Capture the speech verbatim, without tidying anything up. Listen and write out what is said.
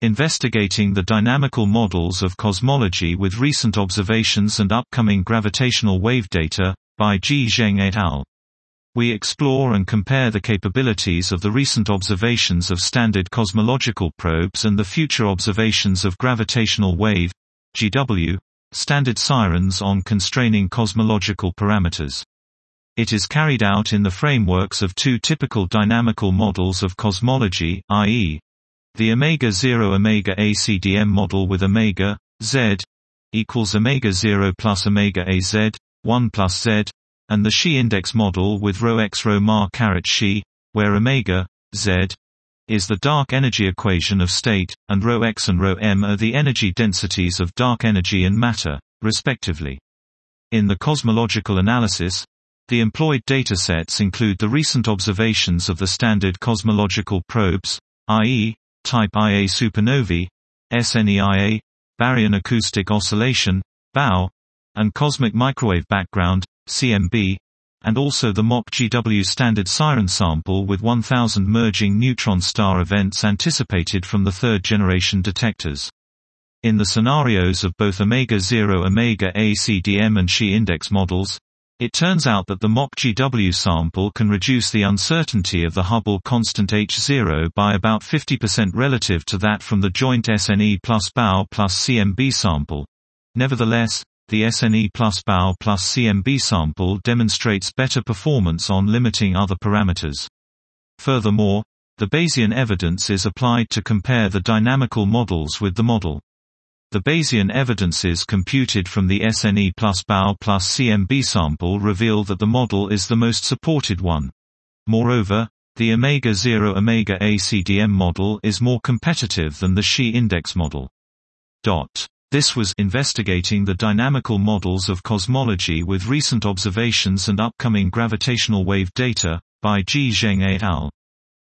Investigating the Dynamical Models of Cosmology with Recent Observations and Upcoming Gravitational Wave Data, by Ji Zheng et al. We explore and compare the capabilities of the recent observations of standard cosmological probes and the future observations of gravitational wave (G W) standard sirens on constraining cosmological parameters. It is carried out in the frameworks of two typical dynamical models of cosmology, that is, the omega zero omega A C D M model with omega z equals omega zero plus omega A Z, one plus Z, and the Xi index model with rho x rho mar caret Xi, where omega z is the dark energy equation of state, and rho x and rho m are the energy densities of dark energy and matter, respectively. In the cosmological analysis, the employed datasets include the recent observations of the standard cosmological probes, that is, Type Ia supernovae, S N E I A, baryon acoustic oscillation, B A O, and cosmic microwave background, C M B, and also the M O C G W standard siren sample with one thousand merging neutron star events anticipated from the third-generation detectors. In the scenarios of both omega zero omega A C D M and Xi index models, it turns out that the M O C G W sample can reduce the uncertainty of the Hubble constant H zero by about fifty percent relative to that from the joint S N E plus B A O plus C M B sample. Nevertheless, the S N E plus B A O plus C M B sample demonstrates better performance on limiting other parameters. Furthermore, the Bayesian evidence is applied to compare the dynamical models with the model. The Bayesian evidences computed from the S N E plus B A O plus C M B sample reveal that the model is the most supported one. Moreover, the omega zero omega A C D M model is more competitive than the Xi index model. This was Investigating the Dynamical Models of Cosmology with Recent Observations and Upcoming Gravitational Wave Data, by Ji Zheng et al.